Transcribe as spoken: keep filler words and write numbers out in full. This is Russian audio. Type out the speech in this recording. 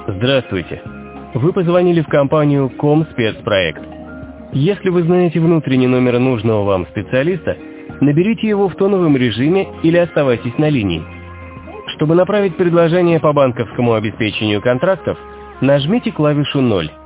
Здравствуйте. Вы позвонили в компанию Комспецпроект. Если вы знаете внутренний номер нужного вам специалиста, наберите его в тоновом режиме или оставайтесь на линии. Чтобы направить предложение по банковскому обеспечению контрактов, нажмите клавишу ноль.